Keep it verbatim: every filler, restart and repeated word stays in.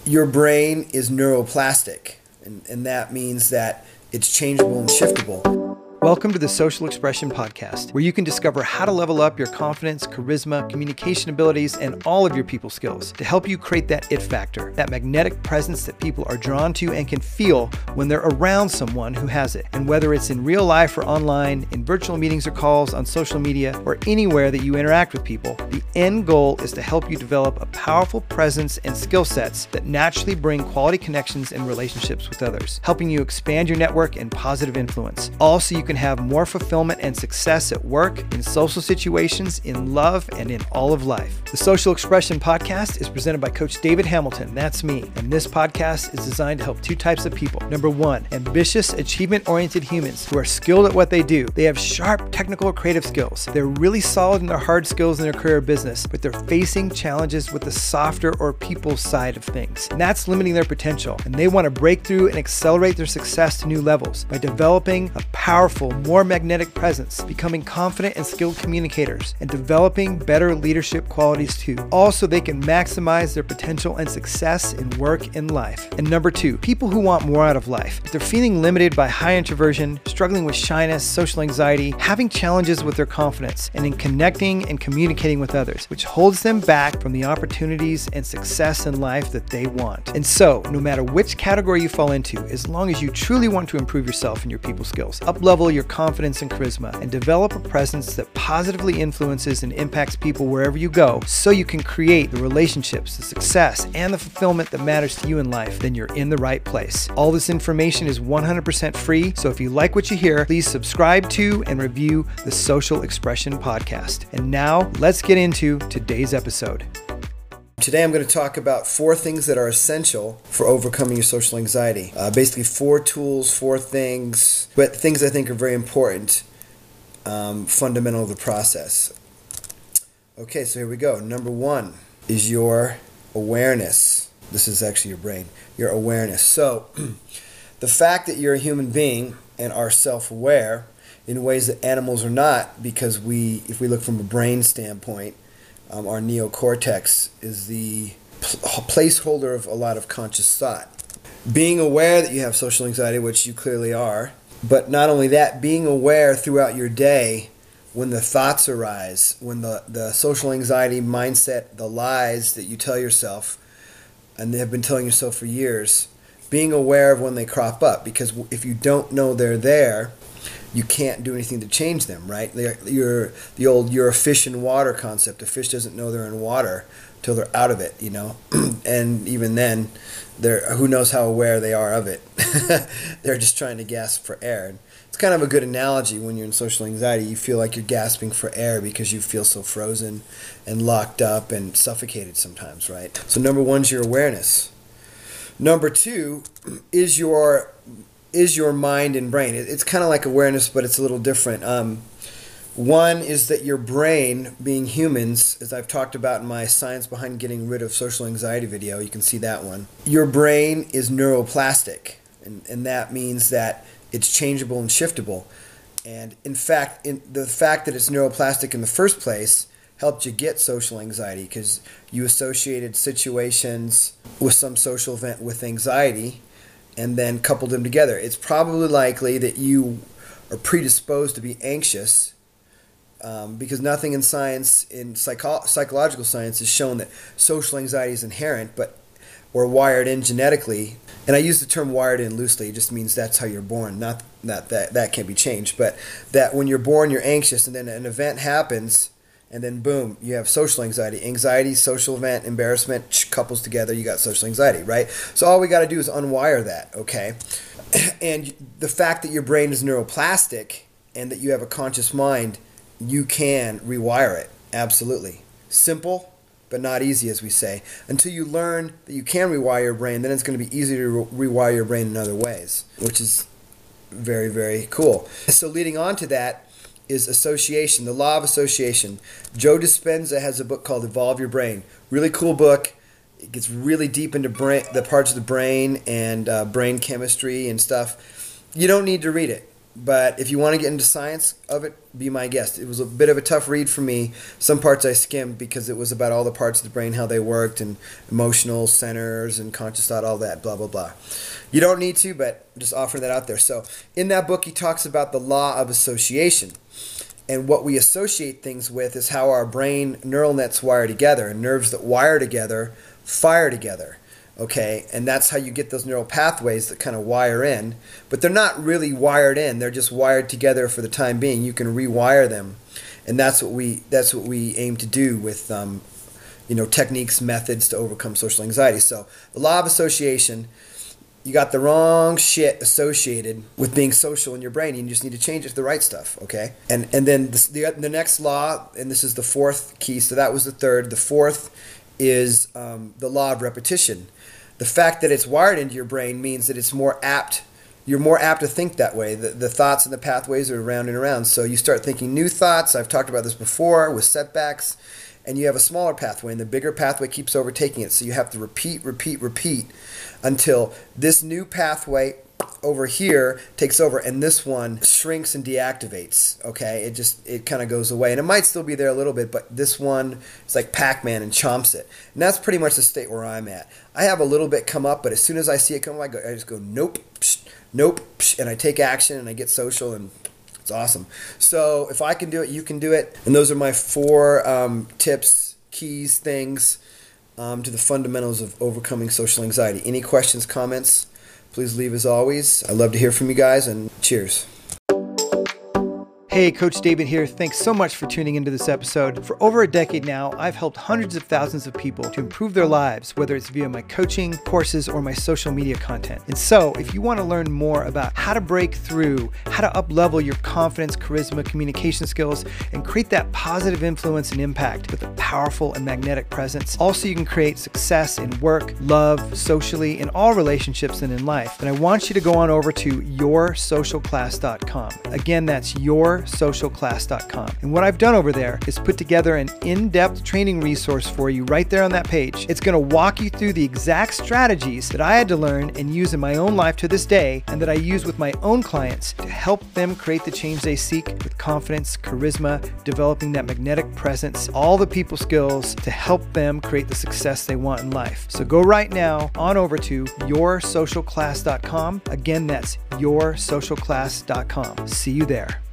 Your brain is neuroplastic, and, and that means that it's changeable and shiftable. Welcome to the Social Expression Podcast, where you can discover how to level up your confidence, charisma, communication abilities, and all of your people skills to help you create that it factor, that magnetic presence that people are drawn to and can feel when they're around someone who has it. And whether it's in real life or online, in virtual meetings or calls, on social media, or anywhere that you interact with people, the end goal is to help you develop a powerful presence and skill sets that naturally bring quality connections and relationships with others, helping you expand your network and positive influence. Also, you can have more fulfillment and success at work, in social situations, in love, and in all of life. The Social Expression Podcast is presented by Coach David Hamilton. That's me. And this podcast is designed to help two types of people. Number one, ambitious, achievement-oriented humans who are skilled at what they do. They have sharp technical or creative skills. They're really solid in their hard skills in their career or business, but they're facing challenges with the softer or people side of things. And that's limiting their potential. And they want to break through and accelerate their success to new levels by developing a powerful, more magnetic presence, becoming confident and skilled communicators, and developing better leadership qualities too. Also, they can maximize their potential and success in work and life. And number two, people who want more out of life. If they're feeling limited by high introversion, struggling with shyness, social anxiety, having challenges with their confidence, and in connecting and communicating with others, which holds them back from the opportunities and success in life that they want. And so, no matter which category you fall into, as long as you truly want to improve yourself and your people skills, up-level your confidence and charisma, and develop a presence that positively influences and impacts people wherever you go, so you can create the relationships, the success, and the fulfillment that matters to you in life, then you're in the right place. All this information is one hundred percent free, so if you like what you hear, please subscribe to and review the Social Expression Podcast. And now, let's get into today's episode. Today I'm going to talk about four things that are essential for overcoming your social anxiety. Uh, basically four tools, four things, but things I think are very important, um, fundamental to the process. Okay, so here we go. Number one is your awareness. This is actually your brain, your awareness. So the fact that you're a human being and are self-aware in ways that animals are not, because we, if we look from a brain standpoint, Um, our neocortex is the pl- placeholder of a lot of conscious thought. Being aware that you have social anxiety, which you clearly are, but not only that, being aware throughout your day when the thoughts arise, when the, the social anxiety mindset, the lies that you tell yourself, and they have been telling yourself for years, being aware of when they crop up, because if you don't know they're there, you can't do anything to change them, right? They're, you're the old "you're a fish in water" concept. A fish doesn't know they're in water till they're out of it, you know. And even then, they're who knows how aware they are of it. They're just trying to gasp for air. And it's kind of a good analogy when you're in social anxiety. You feel like you're gasping for air because you feel so frozen and locked up and suffocated sometimes, right? So number one is your awareness. Number two is your is your mind and brain. It's kind of like awareness, but it's a little different. Um, one is that your brain, being humans, as I've talked about in my Science Behind Getting Rid of Social Anxiety video, you can see that one. Your brain is neuroplastic, and, and that means that it's changeable and shiftable. And in fact, in the fact that it's neuroplastic in the first place helped you get social anxiety because you associated situations with some social event with anxiety, and then coupled them together. It's probably likely that you are predisposed to be anxious um, because nothing in science, in psycho- psychological science, has shown that social anxiety is inherent, but or wired in genetically. And I use the term wired in loosely. It just means that's how you're born. Not, not that that can be changed, but that when you're born, you're anxious, and then an event happens, and then boom, you have social anxiety. Anxiety, social event, embarrassment, couples together, you got social anxiety, right? So all we got to do is unwire that, okay? And the fact that your brain is neuroplastic and that you have a conscious mind, you can rewire it, absolutely. Simple, but not easy, as we say. Until you learn that you can rewire your brain, then it's going to be easy to re- rewire your brain in other ways, which is very, very cool. So leading on to that, is association, the law of association. Joe Dispenza has a book called Evolve Your Brain. Really cool book. It gets really deep into brain, the parts of the brain and uh, brain chemistry and stuff. You don't need to read it. But if you want to get into science of it, be my guest. It was a bit of a tough read for me. Some parts I skimmed because it was about all the parts of the brain, how they worked, and emotional centers and conscious thought, all that, blah, blah, blah. You don't need to, but I'm just offering that out there. So in that book, he talks about the law of association. And what we associate things with is how our brain neural nets wire together. And nerves that wire together fire together. Okay, and that's how you get those neural pathways that kind of wire in, but they're not really wired in. They're just wired together for the time being. You can rewire them, and that's what we that's what we aim to do with um, you know, techniques, methods to overcome social anxiety. So the law of association. You got the wrong shit associated with being social in your brain. You just need to change it to the right stuff, okay? And and then this, the the next law, and this is the fourth key. So that was the third. The fourth is um, the law of repetition. The fact that it's wired into your brain means that it's more apt, you're more apt to think that way. The, the thoughts and the pathways are around and around. So you start thinking new thoughts. I've talked about this before with setbacks, and you have a smaller pathway, and the bigger pathway keeps overtaking it. So you have to repeat, repeat, repeat until this new pathway over here takes over, and this one shrinks and deactivates. Okay, it just it kind of goes away, and it might still be there a little bit, but this one is like Pac-Man and chomps it, and that's pretty much the state where I'm at. I have a little bit come up, but as soon as I see it come up, I, go, I just go nope, psh, nope, psh, and I take action and I get social, and it's awesome. So if I can do it, you can do it, and those are my four um, tips, keys, things um, to the fundamentals of overcoming social anxiety. Any questions, comments? Please leave as always. I'd love to hear from you guys, and cheers. Hey, Coach David here. Thanks so much for tuning into this episode. For over a decade now, I've helped hundreds of thousands of people to improve their lives, whether it's via my coaching, courses, or my social media content. And so, if you want to learn more about how to break through, how to up-level your confidence, charisma, communication skills, and create that positive influence and impact with a powerful and magnetic presence, also you can create success in work, love, socially, in all relationships and in life, then I want you to go on over to your social class dot com. Again, that's your social class dot com. And what I've done over there is put together an in-depth training resource for you right there on that page. It's going to walk you through the exact strategies that I had to learn and use in my own life to this day, and that I use with my own clients to help them create the change they seek with confidence, charisma, developing that magnetic presence, all the people skills to help them create the success they want in life. So go right now on over to your social class dot com. Again, that's your social class dot com. See you there.